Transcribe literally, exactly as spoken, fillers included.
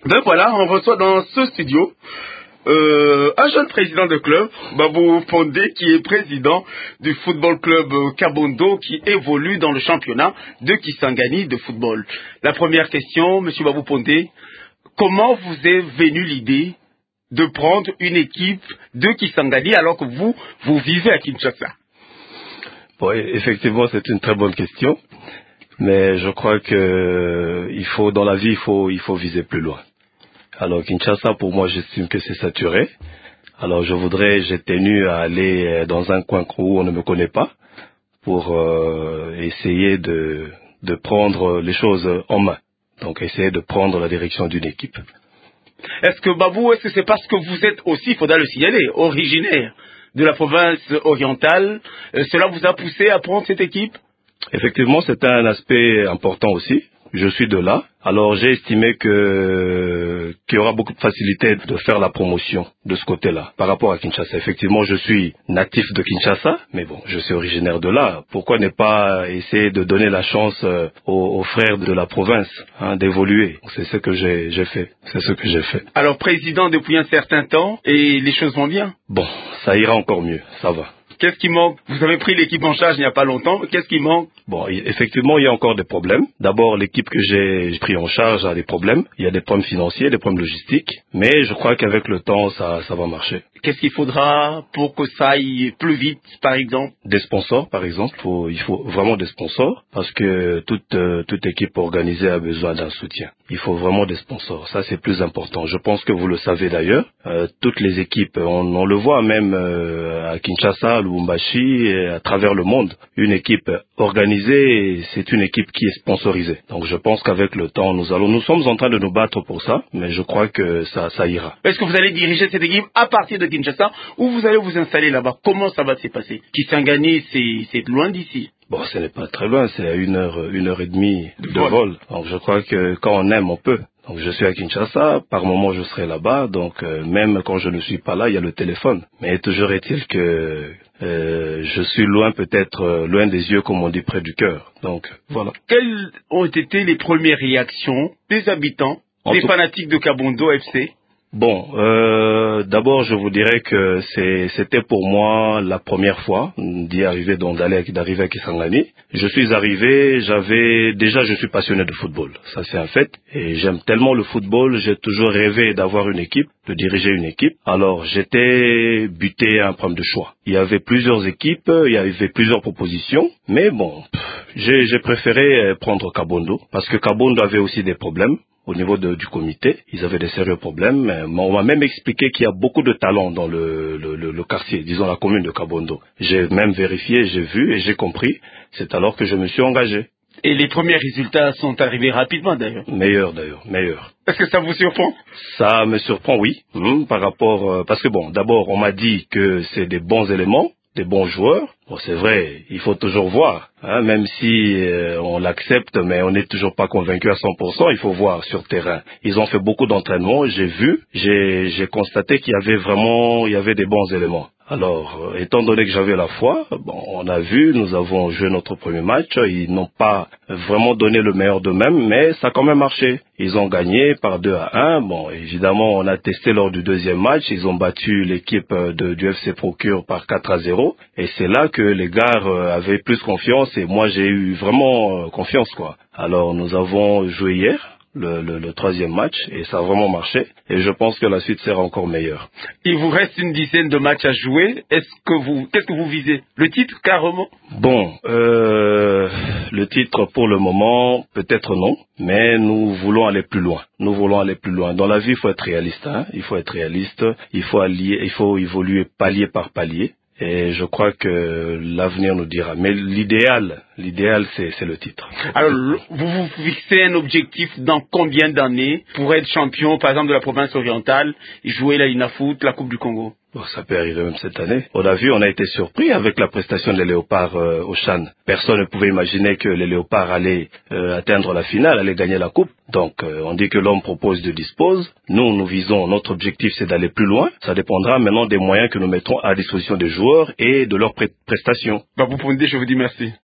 Ben voilà, on reçoit dans ce studio euh, un jeune président de club, Babou Pondé, qui est président du football club Kabondo, qui évolue dans le championnat de Kisangani de football. La première question, Monsieur Babou Pondé, comment vous est venue l'idée de prendre une équipe de Kisangani alors que vous, vous vivez à Kinshasa? Bon, effectivement, c'est une très bonne question, mais je crois que il faut, dans la vie, il faut, il faut viser plus loin. Alors Kinshasa, pour moi, j'estime que c'est saturé. Alors je voudrais, j'ai tenu à aller dans un coin où on ne me connaît pas pour euh, essayer de, de prendre les choses en main. Donc essayer de prendre la direction d'une équipe. Est-ce que Babou, est-ce que c'est parce que vous êtes aussi, il faudra le signaler, originaire de la province orientale, euh, cela vous a poussé à prendre cette équipe? Effectivement, c'est un aspect important aussi. Je suis de là. Alors j'ai estimé que qu'il y aura beaucoup de facilité de faire la promotion de ce côté-là par rapport à Kinshasa. Effectivement, je suis natif de Kinshasa, mais bon, je suis originaire de là. Pourquoi ne pas essayer de donner la chance aux, aux frères de la province hein, d'évoluer? C'est ce que j'ai j'ai fait. C'est ce que j'ai fait. Alors président depuis un certain temps et les choses vont bien? Bon, ça ira encore mieux. Ça va. Qu'est-ce qui manque? Vous avez pris l'équipe en charge il n'y a pas longtemps. Qu'est-ce qui manque? Bon, effectivement, il y a encore des problèmes. D'abord, l'équipe que j'ai pris en charge a des problèmes. Il y a des problèmes financiers, des problèmes logistiques. Mais je crois qu'avec le temps, ça, ça va marcher. Qu'est-ce qu'il faudra pour que ça aille plus vite, par exemple? Des sponsors, par exemple. Faut, il faut vraiment des sponsors parce que toute, euh, toute équipe organisée a besoin d'un soutien. Il faut vraiment des sponsors. Ça, c'est plus important. Je pense que vous le savez d'ailleurs. Euh, toutes les équipes, on, on le voit même euh, à Kinshasa, Lubumbashi, et à travers le monde. Une équipe organisée, c'est une équipe qui est sponsorisée. Donc, je pense qu'avec le temps, nous allons, nous sommes en train de nous battre pour ça, mais je crois que ça, ça ira. Est-ce que vous allez diriger cette équipe à partir de Kinshasa ou vous allez vous installer là-bas? Comment ça va se passer? Kisangani, c'est loin d'ici. Bon, ce n'est pas très loin, c'est à une heure, une heure et demie de, de vol. vol. Donc, je crois que quand on aime, on peut. Donc, je suis à Kinshasa, par moment, je serai là-bas. Donc, euh, même quand je ne suis pas là, il y a le téléphone. Mais toujours est-il que euh, je suis loin, peut-être euh, loin des yeux, comme on dit, près du cœur. Donc, voilà. Quelles ont été les premières réactions des habitants, en des tout... fanatiques de Kabondo F C? Bon, euh, d'abord, je vous dirais que c'était pour moi la première fois d'y arriver, donc d'aller d'arriver à Kisangani. Je suis arrivé, j'avais déjà, je suis passionné de football, ça c'est un fait, et j'aime tellement le football, j'ai toujours rêvé d'avoir une équipe, de diriger une équipe. Alors, j'étais buté à un problème de choix. Il y avait plusieurs équipes, il y avait plusieurs propositions, mais bon, j'ai préféré prendre Kabondo parce que Kabondo avait aussi des problèmes. Au niveau de, du comité, ils avaient des sérieux problèmes. On m'a même expliqué qu'il y a beaucoup de talents dans le, le, le, le quartier, disons la commune de Kabondo. J'ai même vérifié, j'ai vu et j'ai compris. C'est alors que je me suis engagé. Et les premiers résultats sont arrivés rapidement d'ailleurs. Meilleurs d'ailleurs, meilleurs. Est-ce que ça vous surprend? Ça me surprend, oui, hum, par rapport, euh, parce que bon, d'abord on m'a dit que c'est des bons éléments, des bons joueurs. Bon, c'est vrai, il faut toujours voir, hein, même si euh, on l'accepte, mais on n'est toujours pas convaincu à cent pour cent, il faut voir sur terrain. Ils ont fait beaucoup d'entraînements, j'ai vu, j'ai j'ai constaté qu'il y avait vraiment, il y avait des bons éléments. Alors, euh, étant donné que j'avais la foi, bon, on a vu, nous avons joué notre premier match, ils n'ont pas vraiment donné le meilleur d'eux-mêmes, mais ça a quand même marché. Ils ont gagné par deux à un. Bon, évidemment, on a testé lors du deuxième match, ils ont battu l'équipe de, du F C Procure par quatre à zéro, et c'est là que les gars avaient plus confiance, et moi j'ai eu vraiment confiance, quoi. Alors, nous avons joué hier. Le, le, le troisième match et ça a vraiment marché et je pense que la suite sera encore meilleure. Il vous reste une dizaine de matchs à jouer. Est-ce que vous, qu'est-ce que vous visez? Le titre carrément? Bon, euh, le titre pour le moment peut-être non, mais nous voulons aller plus loin. Nous voulons aller plus loin. Dans la vie, il faut être réaliste. Hein? Il faut être réaliste. Il faut allier, il faut évoluer palier par palier. Et je crois que l'avenir nous dira. Mais l'idéal, l'idéal, c'est, c'est le titre. Alors, vous vous fixez un objectif dans combien d'années pour être champion, par exemple, de la province orientale et jouer la Linafoot, la Coupe du Congo? Bon, ça peut arriver même cette année. On a vu, on a été surpris avec la prestation des Léopards euh, au Chan. Personne ne pouvait imaginer que les Léopards allaient euh, atteindre la finale, allaient gagner la coupe. Donc, euh, on dit que l'homme propose, Dieu dispose. Nous, nous visons, notre objectif, c'est d'aller plus loin. Ça dépendra maintenant des moyens que nous mettrons à disposition des joueurs et de leurs pré- prestations. Babou Pondé, je vous dis merci.